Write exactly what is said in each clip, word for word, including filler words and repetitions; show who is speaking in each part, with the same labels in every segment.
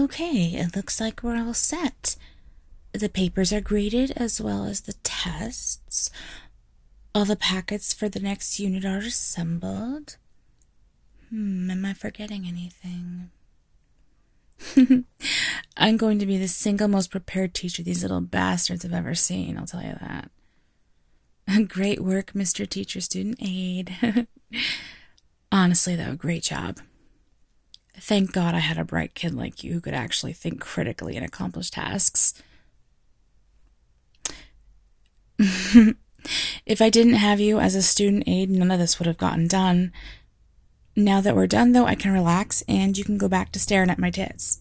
Speaker 1: Okay, it looks like we're all set. The papers are graded as well as the tests. All the packets for the next unit are assembled. Hmm, am I forgetting anything? I'm going to be the single most prepared teacher these little bastards have ever seen, I'll tell you that. Great work, Mister Teacher Student Aide. Honestly, though, great job. Thank God I had a bright kid like you who could actually think critically and accomplish tasks. If I didn't have you as a student aide, none of this would have gotten done. Now that we're done, though, I can relax and you can go back to staring at my tits.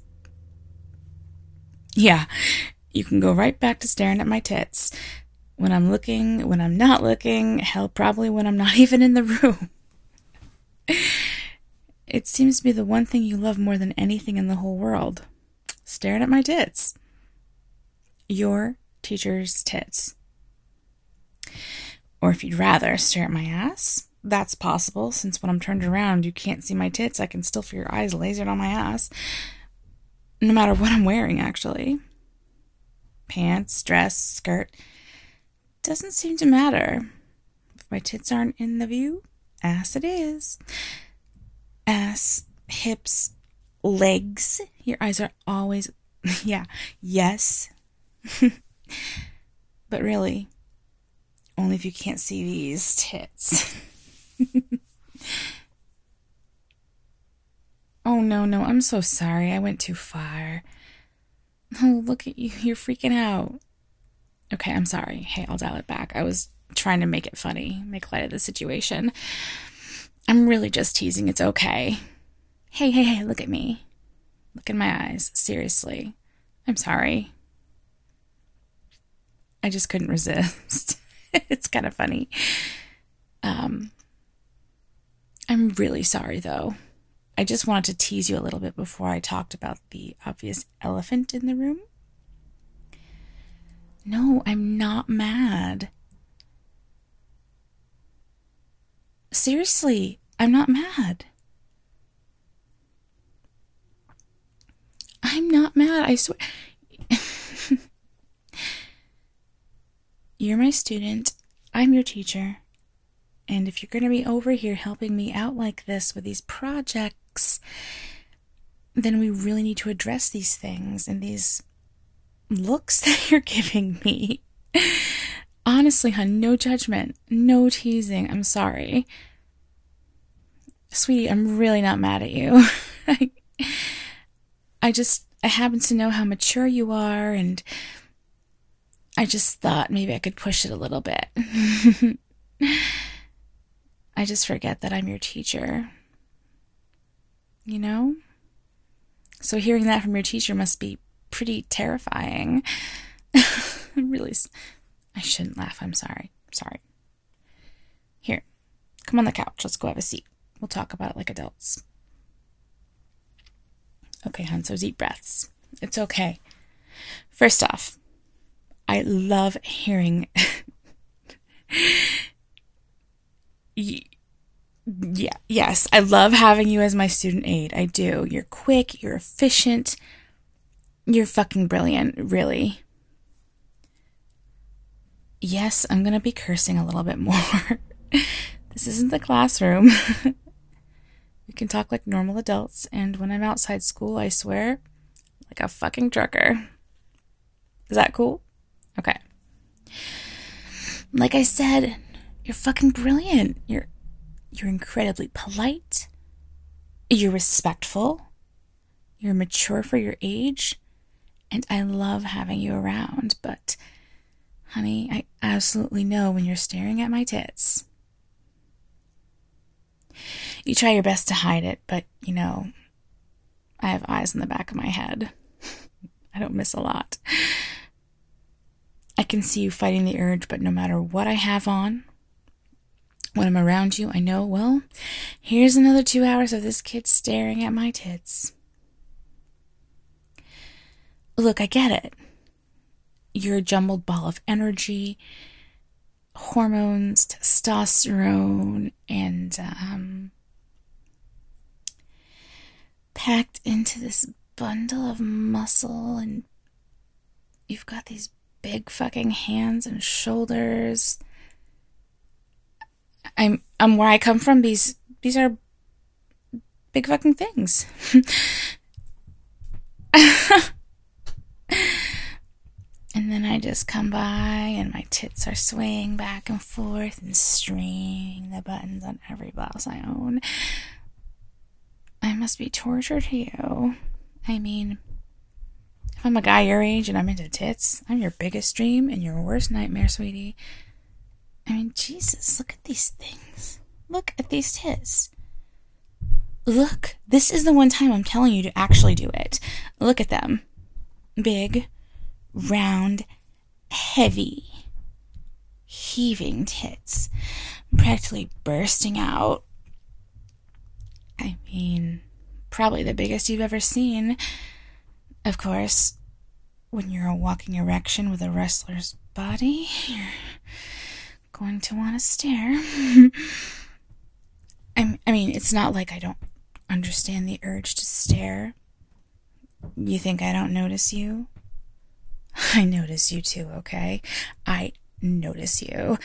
Speaker 1: Yeah, you can go right back to staring at my tits. When I'm looking, when I'm not looking, hell, probably when I'm not even in the room. It seems to be the one thing you love more than anything in the whole world. Staring at my tits. Your teacher's tits. Or if you'd rather, stare at my ass. That's possible, since when I'm turned around, you can't see my tits. I can still feel your eyes lasered on my ass. No matter what I'm wearing, actually. Pants, dress, skirt. Doesn't seem to matter. If my tits aren't in the view, ass it is. Ass, hips, legs. Your eyes are always... yeah, yes. But really, only if you can't see these tits. Oh, no, no, I'm so sorry. I went too far. Oh, look at you. You're freaking out. Okay, I'm sorry. Hey, I'll dial it back. I was trying to make it funny, make light of the situation. I'm really just teasing. It's okay. Hey, hey, hey, look at me. Look in my eyes. Seriously. I'm sorry. I just couldn't resist. It's kind of funny. Um, I'm really sorry, though. I just wanted to tease you a little bit before I talked about the obvious elephant in the room. No, I'm not mad. Seriously, I'm not mad. I'm not mad, I swear. You're my student, I'm your teacher, and if you're going to be over here helping me out like this with these projects, then we really need to address these things and these looks that you're giving me. Honestly, hon, no judgment, no teasing, I'm sorry. Sweetie, I'm really not mad at you. I, I just, I happen to know how mature you are, and I just thought maybe I could push it a little bit. I just forget that I'm your teacher. You know? So hearing that from your teacher must be pretty terrifying. I'm really... I shouldn't laugh. I'm sorry. Sorry. Here. Come on the couch. Let's go have a seat. We'll talk about it like adults. Okay, hon, so deep breaths. It's okay. First off, I love hearing... yeah, yes, I love having you as my student aide. I do. You're quick, you're efficient, you're fucking brilliant, really. Yes, I'm gonna be cursing a little bit more. This isn't the classroom. We can talk like normal adults, and when I'm outside school, I swear, like a fucking trucker. Is that cool? Okay. Like I said, you're fucking brilliant. You're you're incredibly polite. You're respectful. You're mature for your age. And I love having you around, but honey, I absolutely know when you're staring at my tits. You try your best to hide it, but, you know, I have eyes in the back of my head. I don't miss a lot. I can see you fighting the urge, but no matter what I have on, when I'm around you, I know, well, here's another two hours of this kid staring at my tits. Look, I get it. You're a jumbled ball of energy, hormones, testosterone, and um, packed into this bundle of muscle, and you've got these big fucking hands and shoulders. I'm I'm where I come from, these these are big fucking things. And then I just come by and my tits are swaying back and forth and stringing the buttons on every blouse I own. I must be torture to you. I mean, if I'm a guy your age and I'm into tits, I'm your biggest dream and your worst nightmare, sweetie. I mean, Jesus, look at these things. Look at these tits. Look, this is the one time I'm telling you to actually do it. Look at them. Big, round, heavy, heaving tits, practically bursting out. I mean, probably the biggest you've ever seen. Of course, when you're a walking erection with a wrestler's body, you're going to want to stare. I mean, it's not like I don't understand the urge to stare. You think I don't notice you? I notice you too, okay? I notice you.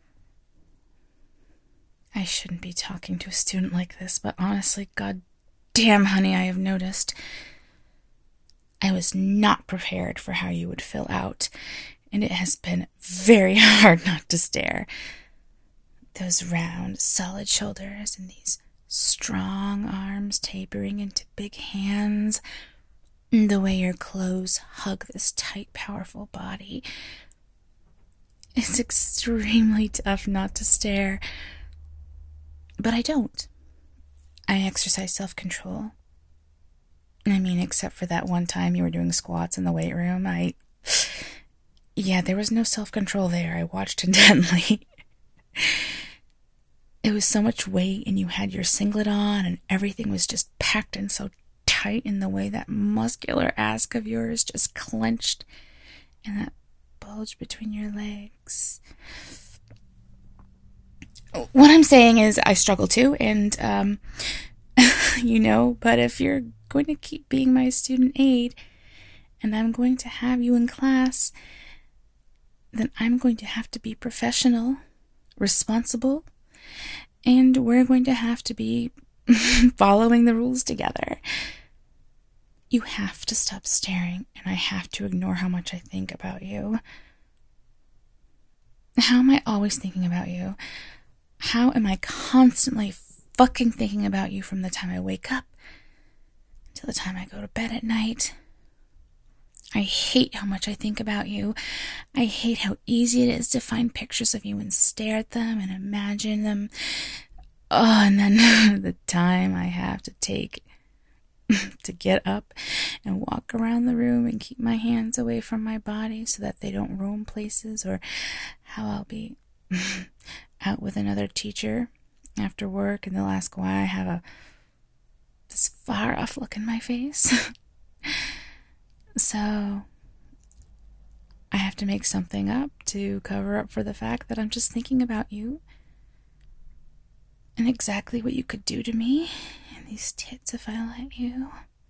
Speaker 1: I shouldn't be talking to a student like this, but honestly, god damn, honey, I have noticed. I was not prepared for how you would fill out, and it has been very hard not to stare. Those round, solid shoulders and these strong arms tapering into big hands. The way your clothes hug this tight, powerful body. It's extremely tough not to stare. But I don't. I exercise self-control. I mean, except for that one time you were doing squats in the weight room, I... Yeah, there was no self-control there. I watched intently. It was so much weight, and you had your singlet on, and everything was just packed in so tight in the way that muscular ass of yours just clenched, and that bulge between your legs. What I'm saying is I struggle too, and, um, you know, but if you're going to keep being my student aide, and I'm going to have you in class, then I'm going to have to be professional, responsible, and we're going to have to be following the rules together. You have to stop staring, and I have to ignore how much I think about you. How am I always thinking about you? How am I constantly fucking thinking about you from the time I wake up till the time I go to bed at night? I hate how much I think about you. I hate how easy it is to find pictures of you and stare at them and imagine them. Oh, and then the time I have to take to get up and walk around the room and keep my hands away from my body so that they don't roam places, or how I'll be out with another teacher after work and they'll ask why I have a this far off look in my face. So I have to make something up to cover up for the fact that I'm just thinking about you and exactly what you could do to me and these tits if I let you.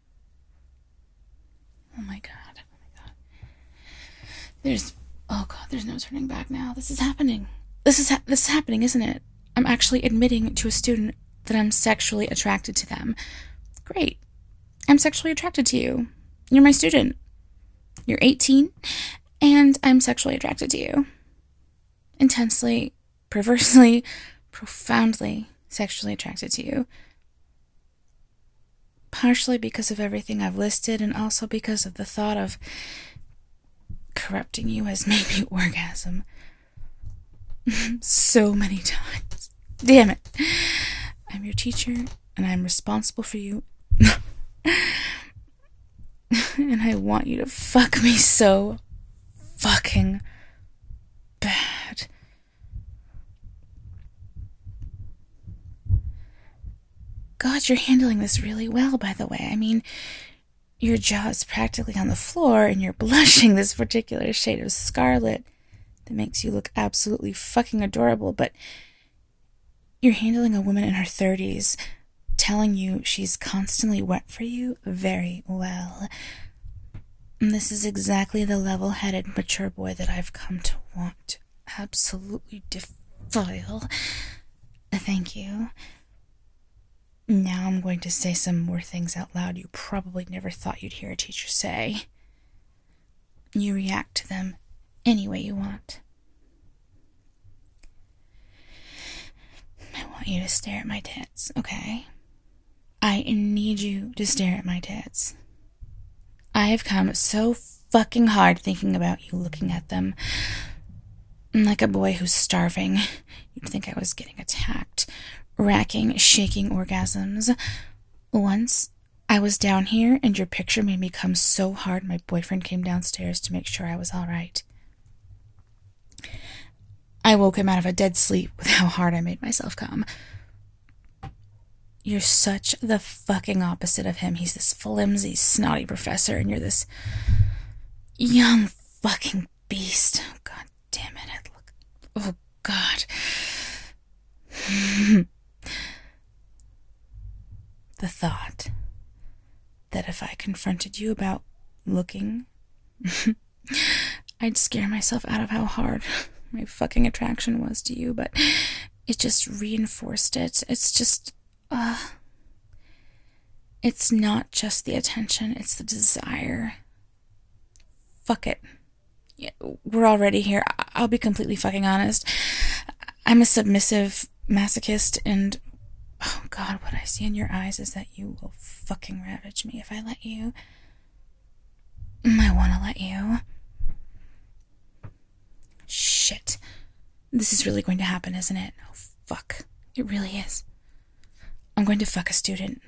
Speaker 1: Oh my god, oh my god. There's, oh god, there's no turning back now. This is happening. This is, ha- this is happening, isn't it? I'm actually admitting to a student that I'm sexually attracted to them. Great. I'm sexually attracted to you. You're my student. You're eighteen, and I'm sexually attracted to you. Intensely, perversely, profoundly sexually attracted to you. Partially because of everything I've listed, and also because of the thought of corrupting you has made me orgasm so many times. Damn it. I'm your teacher, and I'm responsible for you. And I want you to fuck me so fucking bad. God, you're handling this really well, by the way. I mean, your jaw is practically on the floor and you're blushing this particular shade of scarlet that makes you look absolutely fucking adorable, but you're handling a woman in her thirties telling you she's constantly wet for you very well. This is exactly the level-headed, mature boy that I've come to want to absolutely defile. Thank you. Now I'm going to say some more things out loud you probably never thought you'd hear a teacher say. You react to them any way you want. I want you to stare at my tits, okay? I need you to stare at my tits. I have come so fucking hard thinking about you looking at them. Like a boy who's starving. You'd think I was getting attacked. Racking, shaking orgasms. Once, I was down here and your picture made me come so hard my boyfriend came downstairs to make sure I was alright. I woke him out of a dead sleep with how hard I made myself come. You're such the fucking opposite of him. He's this flimsy, snotty professor, and you're this young fucking beast. Oh, God damn it. I look... Oh, God. The thought that if I confronted you about looking, I'd scare myself out of how hard my fucking attraction was to you, but it just reinforced it. It's just... Uh, it's not just the attention, it's the desire. Fuck it. Yeah, we're already here. I'll be completely fucking honest. I'm a submissive masochist, and oh God, what I see in your eyes is that you will fucking ravage me if I let you. I want to let you. Shit. This is really going to happen, isn't it? Oh, fuck. It really is. I'm going to fuck a student.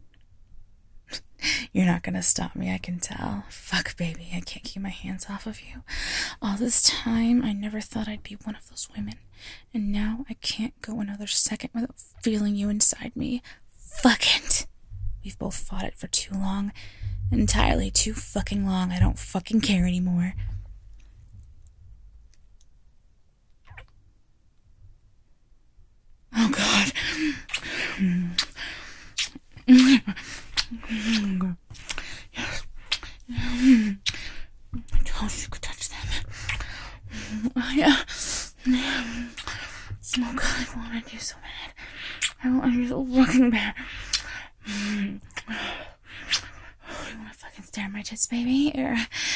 Speaker 1: You're not gonna stop me, I can tell. Fuck, baby, I can't keep my hands off of you. All this time, I never thought I'd be one of those women. And now I can't go another second without feeling you inside me. Fuck it. We've both fought it for too long. Entirely too fucking long. I don't fucking care anymore. Oh, God. Yes. I told you you could touch them. Oh, yeah. Oh, God, I wanted you so bad. I wanted you so fucking bad. You want to fucking stare at my tits, baby? Or...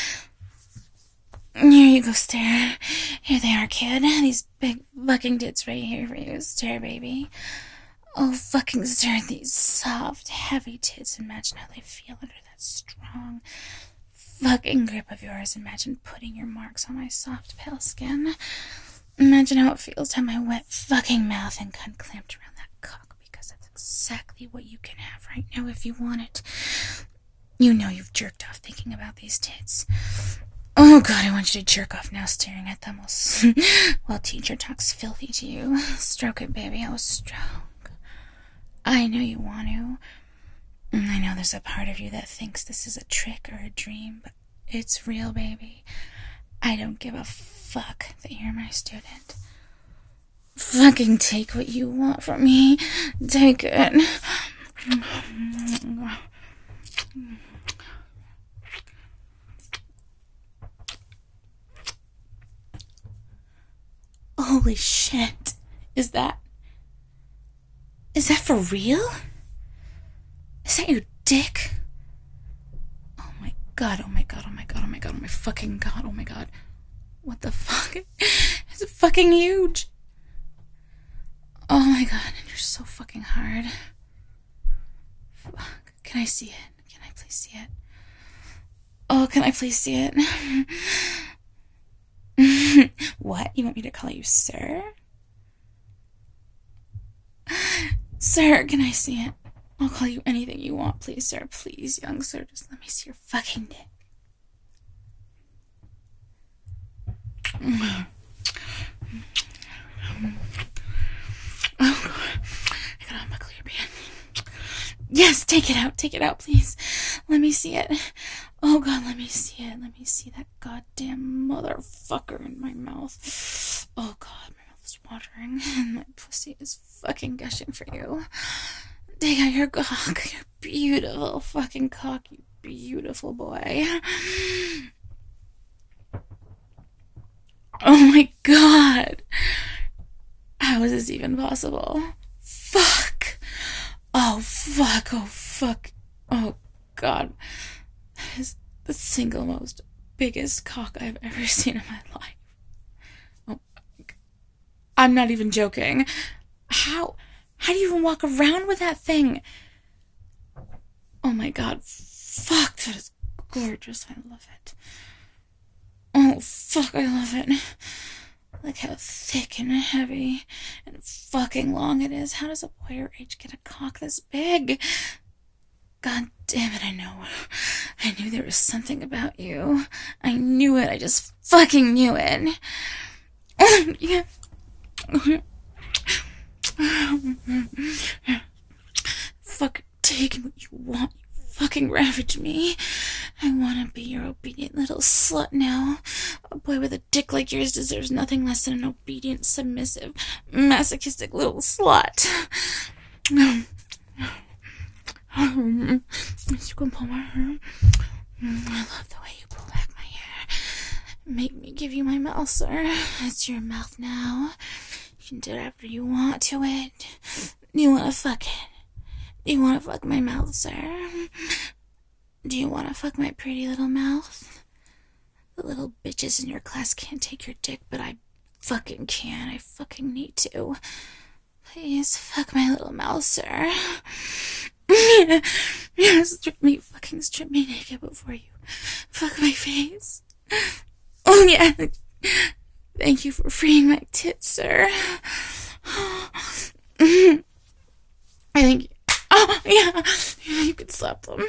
Speaker 1: Here you go, stare. Here they are, kid. These big fucking tits right here for you. Stare, baby. Oh, fucking stare at these soft, heavy tits. Imagine how they feel under that strong fucking grip of yours. Imagine putting your marks on my soft, pale skin. Imagine how it feels to have my wet fucking mouth and gun clamped around that cock, because that's exactly what you can have right now if you want it. You know you've jerked off thinking about these tits. Oh, God, I want you to jerk off now staring at them while, while teacher talks filthy to you. Stroke it, baby. Oh, stroke. I know you want to. I know there's a part of you that thinks this is a trick or a dream, but it's real, baby. I don't give a fuck that you're my student. Fucking take what you want from me. Take it. Holy shit. Is that... Is that for real? Is that your dick? Oh my God, oh my God, oh my God, oh my God, oh my fucking God, oh my God. What the fuck? It's fucking huge. Oh my God, and you're so fucking hard. Fuck. Can I see it? Can I please see it? Oh, can I please see it? What? You want me to call you sir? Sir, can I see it? I'll call you anything you want, please, sir. Please, young sir, just let me see your fucking dick. Oh, God. I gotta unbuckle your pants. Yes, take it out. Take it out, please. Let me see it. Oh, God, let me see it. Let me see that goddamn motherfucker in my mouth. Oh, God, my mouth is watering, and my pussy is fucking gushing for you. Dig out your cock. Your beautiful fucking cock, you beautiful boy. Oh my god. How is this even possible? Fuck. Oh, fuck. Oh, fuck. Oh, God. That is the single most biggest cock I've ever seen in my life. Oh, I'm not even joking. How? How do you even walk around with that thing? Oh my god. Fuck, that is gorgeous. I love it. Oh, fuck, I love it. Look how thick and heavy and fucking long it is. How does a boy your age get a cock this big? God damn it, I know. I knew there was something about you. I knew it. I just fucking knew it. Yeah. Fuck, take what you want. You fucking ravage me. I want to be your obedient little slut now. A boy with a dick like yours deserves nothing less than an obedient, submissive, masochistic little slut. You can pull my hair. I love the way you pull back my hair. Make me give you my mouth, sir. It's your mouth now. You can do whatever you want to it. Do you want to fuck it? Do you want to fuck my mouth, sir? Do you want to fuck my pretty little mouth? The little bitches in your class can't take your dick, but I fucking can. I fucking need to. Please fuck my little mouth, sir. Yeah, yeah, strip me, fucking strip me naked before you fuck my face. Oh yeah. Thank you for freeing my tits, sir. I think. Oh yeah, yeah, you could slap them.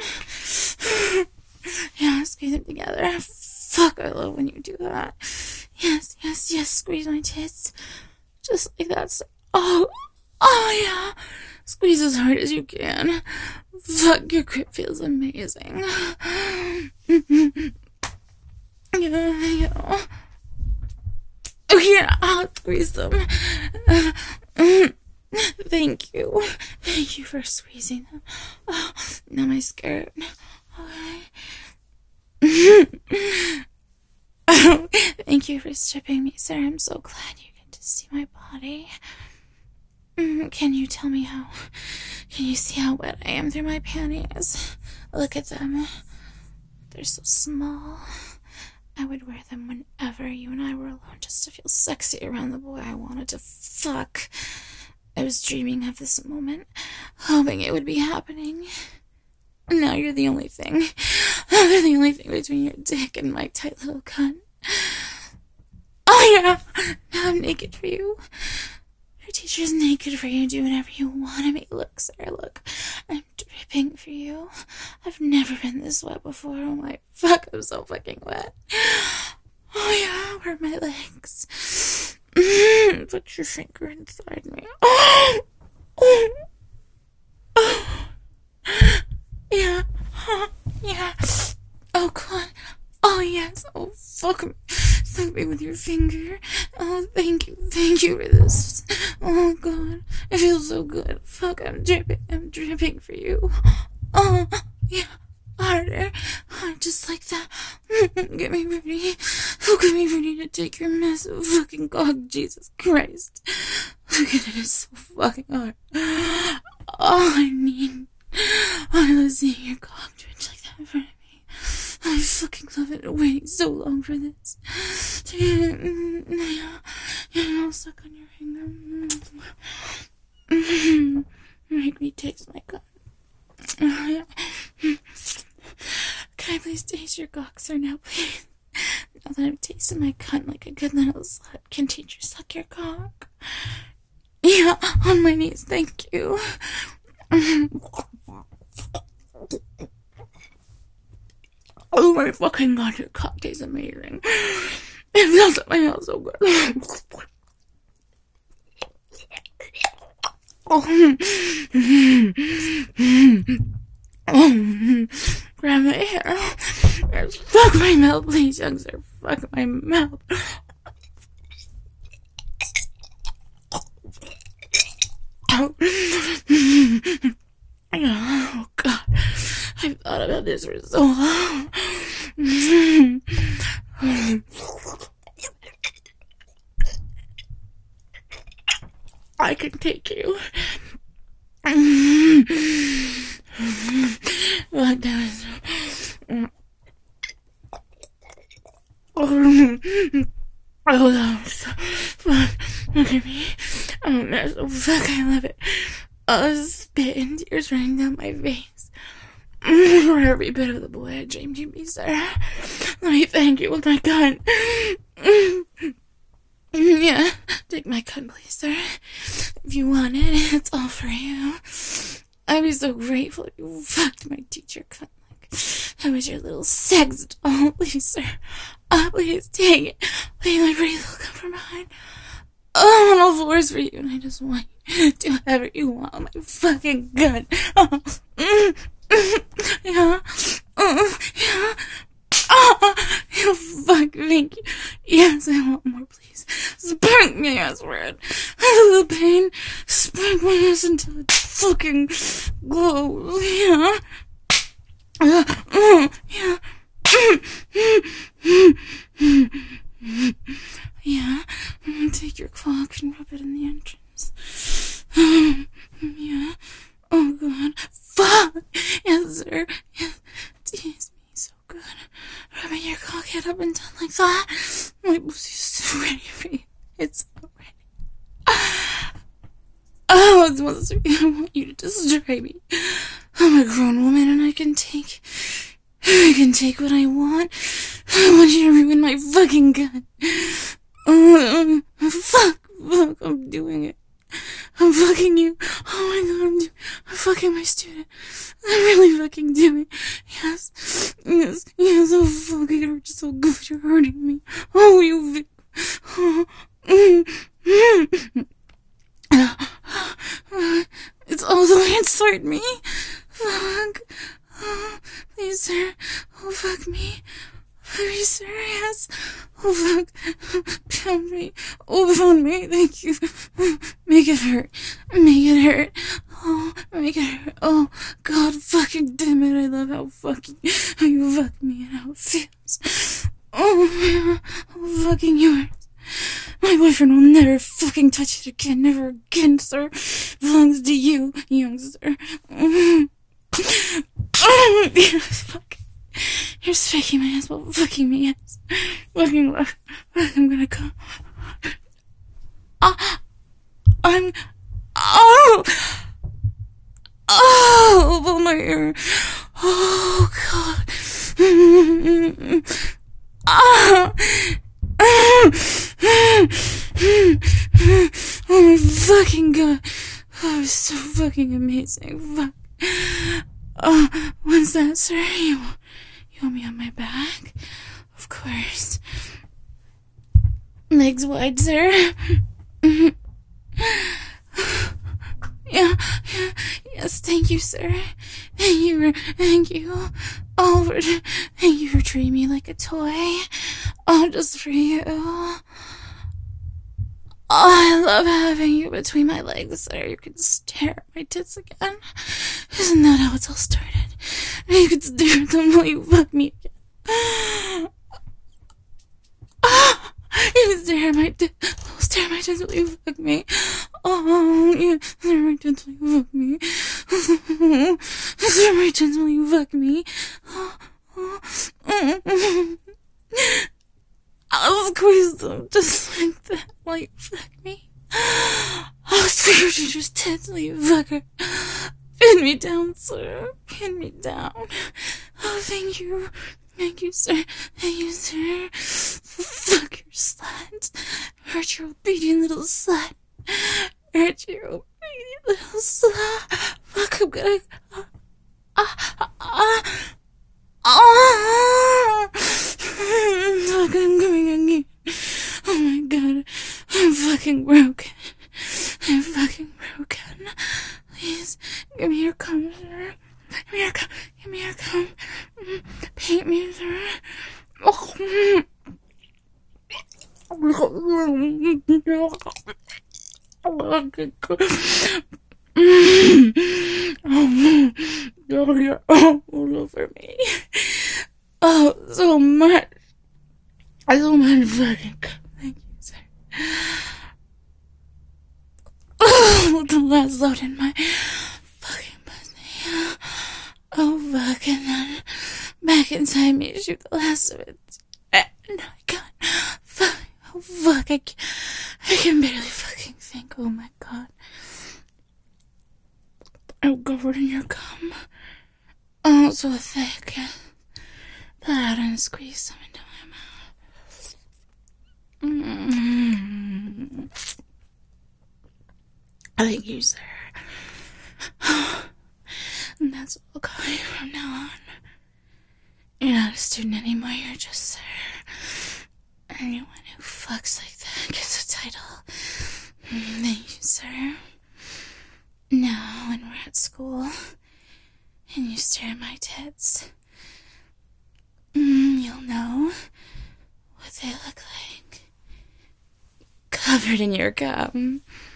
Speaker 1: Yeah, squeeze them together. Fuck, I love when you do that. Yes, yes, yes. Squeeze my tits, just like that. Sir. Oh, oh yeah. Squeeze as hard as you can. Fuck, your grip feels amazing. Yeah, yeah. Oh, yeah, I'll squeeze them. Thank you. Thank you for squeezing them. Oh, now my skirt. Okay. Oh, thank you for stripping me, sir. I'm so glad you get to see my body. Can you tell me how? Can you see how wet I am through my panties? Look at them. They're so small. I would wear them whenever you and I were alone just to feel sexy around the boy I wanted to fuck. I was dreaming of this moment, hoping it would be happening. Now you're the only thing. You're the only thing between your dick and my tight little cunt. Oh yeah! Now I'm naked for you. Your teacher's naked for you. Do whatever you want to make it look, sir. Look, I'm dripping for you. I've never been this wet before. Oh my fuck, I'm so fucking wet. Oh yeah, where are my legs? Mm, put your finger inside me. Oh, oh, oh. Yeah, huh, yeah. Oh god. Oh yes. Oh fuck me. Fuck me with your finger. Oh, thank you. Thank you for this. Oh, God. It feels so good. Fuck, I'm dripping. I'm dripping for you. Oh, yeah. Harder. Oh, just like that. Get me ready. Oh, get me ready to take your massive fucking cock. Jesus Christ. Look at it. It's so fucking hard. Oh, I need. I love seeing your cock twitch like that in front of me. I fucking love it. I'm waiting so long for this. Yeah, yeah, I'll suck on your finger. Make me taste my cunt. Can I please taste your cock, sir, now, please? Now that I've tasted my cunt like a good little slut, can teacher suck your cock? Yeah, on my knees, thank you. Oh my fucking god, your cock tastes amazing. It feels like my mouth so good. Oh. Oh. Grab my hair. Fuck my mouth, please, young sir. Fuck my mouth. Oh. Oh, God. I've thought about this for so long. I can take you. Like that. Oh, that was so fun. Look at me. Oh, that's so fuck. I love it. Oh, spit and tears running down my face. For every bit of the boy I dreamed you'd be, sir. Let me thank you with my gun. Yeah, take my gun, please, sir. If you want it, it's all for you. I'd be so grateful if you fucked my teacher cunt like I was your little sex doll. Please, sir. Oh, please, take it. Please, my pretty little come from behind. Oh, I'm on all fours for you, and I just want you to do whatever you want with my fucking gun. Oh, mm, mm, yeah, oh, yeah. Oh, you fuck, thank you. Yes, I want more, please. Spank me, I swear it. I feel the pain. Spank my ass until it fucking glows, yeah. Uh, uh, yeah. Yeah. Take your clock and rub it in the entrance. Yeah. Oh, God. Fuck! Yes, sir. Yes. Tease me so good. Rubbing your cockhead up and down like that. My pussy's so ready for you. It's so ready. Oh, it's supposed to be. I want you to destroy me. I'm a grown woman and I can take... I can take what I want. I want you to ruin my fucking gun. Oh, fuck, fuck, I'm doing it. I'm fucking you. Oh my God, I'm doing I'm fucking my student. I'm really fucking doing it. Yes, yes, yes, oh fuck, it hurts so good, you're hurting me. Oh, you vi- oh, mm, mm. It's all the way inside me. Fuck. Oh, please, sir. Oh, fuck me. Please, sir, yes. Oh, fuck. Pound me. Oh, pound me. Thank you. Make it hurt. Make it hurt. Oh, make it hurt. Oh, God fucking damn it. I love how fucking, how you fuck me and how it feels. Oh, yeah. Oh, fucking yours. My boyfriend will never fucking touch it again. Never again, sir. Belongs to you, youngster. Mm-hmm. Fuck. You're smacking my ass while fucking me ass. Fucking love. I'm gonna go. Ah, I'm. Oh! Oh, my ear. Oh, God. Ah! Oh, my fucking God. Oh, it was so fucking amazing. Fuck. Oh, what's that, sir? You, you want me on my back? Of course. Legs wide, sir. Yeah, yeah, yes, thank you, sir. Thank you, thank you. Oh, for, thank you for treating me like a toy. Oh, just for you. Oh, I love having you between my legs, sir. You can stare at my tits again. Isn't that how it's all started? You can stare at them while you fuck me again. Oh, you can stare at my tits. Stare at my tits while you fuck me. Oh, you stare at my tits while you fuck me. Stare at my tits while you fuck me. Oh, oh, oh. I'll squeeze them just like that while you fuck me. I'll squeeze your tits while you fuck her. Pin me down, sir. Pin me down. Oh, thank you. Thank you, sir. Thank you, sir. Fuck your slut. Hurt your obedient little slut. Hurt your obedient little slut. Fuck, I'm gonna... Ah, ah, ah. Ah! Fuck, I'm coming again. Oh my God. I'm fucking broken. I'm fucking broken. Please, give me your cum, sir. Give me your cum. Give me your cum. Paint me, sir. Oh. Oh, you're all over me. Oh, so much. So much fucking. Thank you, sir. Oh, the last load in my fucking pussy. Oh, fuck, and then back inside me, shoot the last of it. And I can't. Fuck. Oh, fuck. I can, I can barely fucking think. Oh, my God. Oh, covered in your cum. Oh, so thick. Pull it out and squeeze some into my mouth. Mm-hmm. Thank you, sir. And that's what I'll call you from now on. You're not a student anymore, you're just sir. Anyone who fucks like that gets a title. Thank you, sir. Now, when we're at school, and you stare at my tits, you'll know what they look like. Covered in your cum.